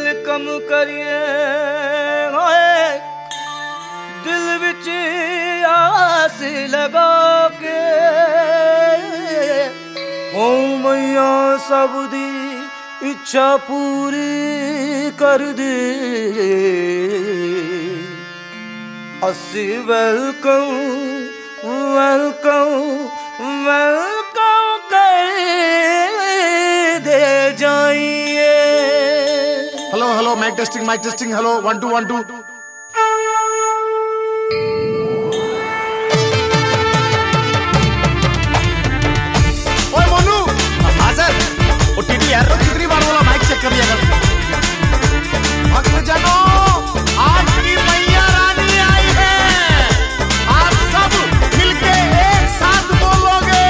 Welcome करिए होए दिल विच आस लगा के ओ मैया सब दी इच्छा पूरी कर दे अस्सी वेलकम वेलकम वेलकम कर दे जाइए। Hello hello mike testing hello 1 2 1 2। ओए मोनू। हाँ सर। वो टीटी यार कितनी बार बोला माइक चेक कर लिया कर। भक्त जनों आज की मैया रानी आई है, आप सब मिलके एक साथ बोलोगे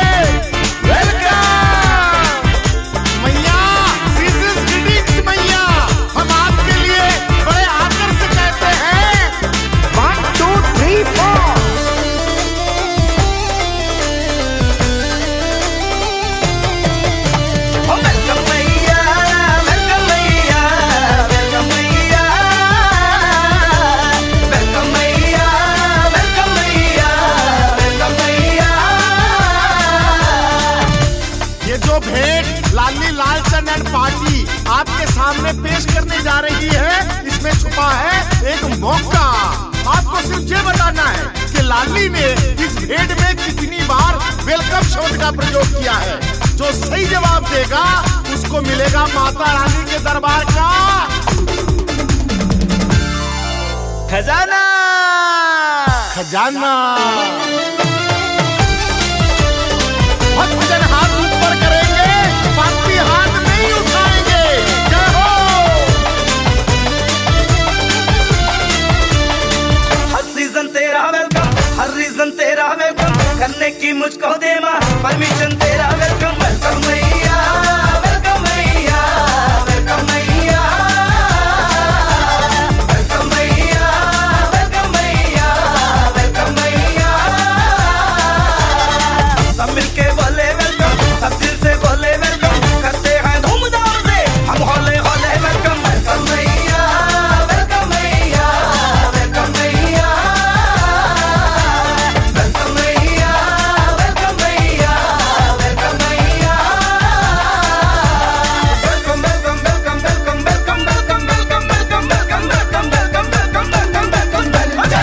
वेलकम मैया। सीजन ग्रीटिंग्स मैया, हम आपके लिए बड़े आदर से कहते हैं 1 2 3 4। लाली लालचंद एंड पार्टी आपके सामने पेश करने जा रही है, इसमें छुपा है एक मौका। आपको सिर्फ ये बताना है कि लाली ने इस भेंट में कितनी बार वेलकम शब्द का प्रयोग किया है। जो सही जवाब देगा उसको मिलेगा माता रानी के दरबार का खजाना। खजाना भक्तजन हाथ ऊपर करेंगे, बाकी हाथ नहीं उठाएंगे। जय हो। हर सीजन तेरा वेलकम, हर रीजन तेरा वेलकम, करने की मुझको दे मां परमिशन तेरा वेलकम। वेलकम मैया, वेलकम मैया, वेलकम मैया, वेलकम मैया, वेलकम मैया, वेलकम मैया। सब मिलके बोले वेलकम, सब दिल से बोले वेलकम, करते हैं धूमधाम से हम होले होले वेलकम। वेलकम मैया, वेलकम मैया, वेलकम मैया, वेलकम मैया, वेलकम मैया, वेलकम मैया, welcome welcome welcome welcome welcome welcome welcome welcome welcome welcome welcome welcome welcome welcome.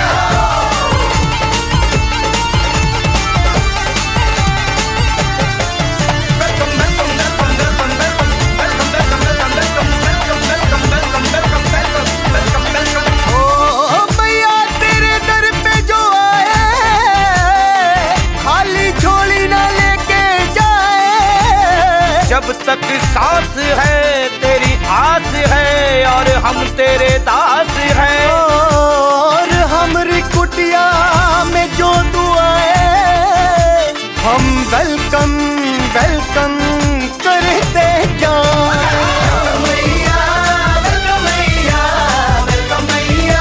जब तक सांस है तेरी आस है और हम तेरे दास हैं, और हमारी कुटिया में जो दुआएं हम वेलकम वेलकम करते जाएं। मैया, वेलकम मैया, वेलकम मैया,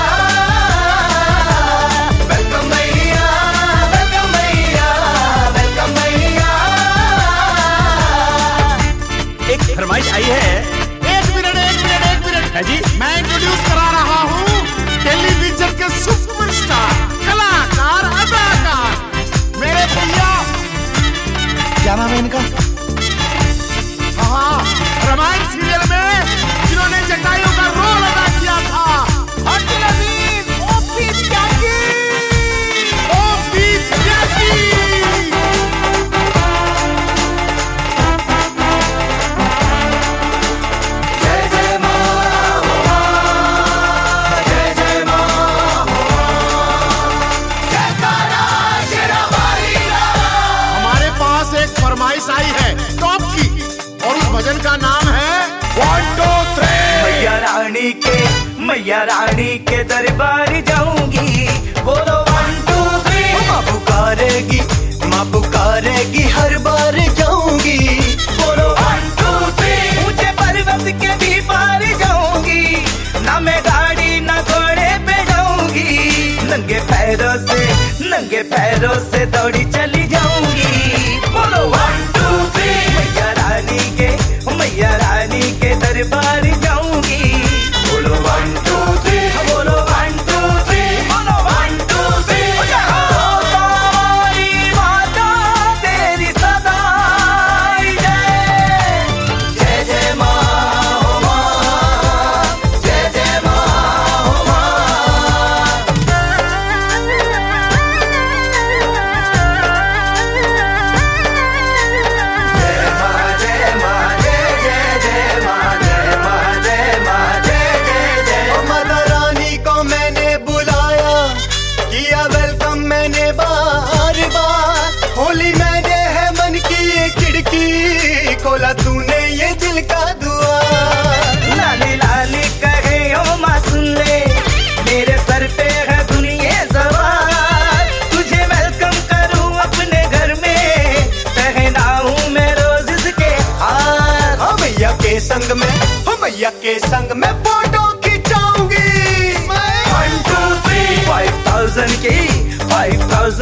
वेलकम मैया, वेलकम मैया, वेलकम मैया। एक फरमाइश आई है। एक मिनट है जी। मैं इंट्रोड्यूस करा रहा हूँ टेलीविजन के सुपरस्टार कलाकार अदाकार मेरे भैया। क्या नाम है इनका? हाँ, रामायण सीरियल में जिन्होंने जटायु का रोल अदा किया था, अब्दुल अजीज ओपी त्यागी। ओपी त्यागी। फरमाइश आई है टॉप की, और उस भजन का नाम है 1 2 3। मैया रानी के दरबार जाऊंगी, बोलो 1 2 3। माँ पुकारेगी हर बार जाऊंगी, बोलो 1 2 3। ऊंचे पर्वत के भी पार जाऊंगी, ना मैं गाड़ी ना घोड़े पे जाऊंगी, नंगे पैरों से दौड़ी चली जाऊंगी, बोलो 1 2 3। मैया रानी के दरबार जाऊंगी,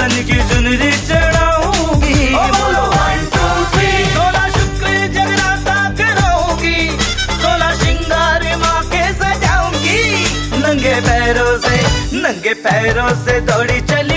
सन की चुनरी चढ़ाऊंगी। बोलो 1 2 3, 16 शुक्र जगराता कराऊंगी, 16 श्रृंगार माँ के सजाऊंगी। नंगे पैरों से दौड़ी चली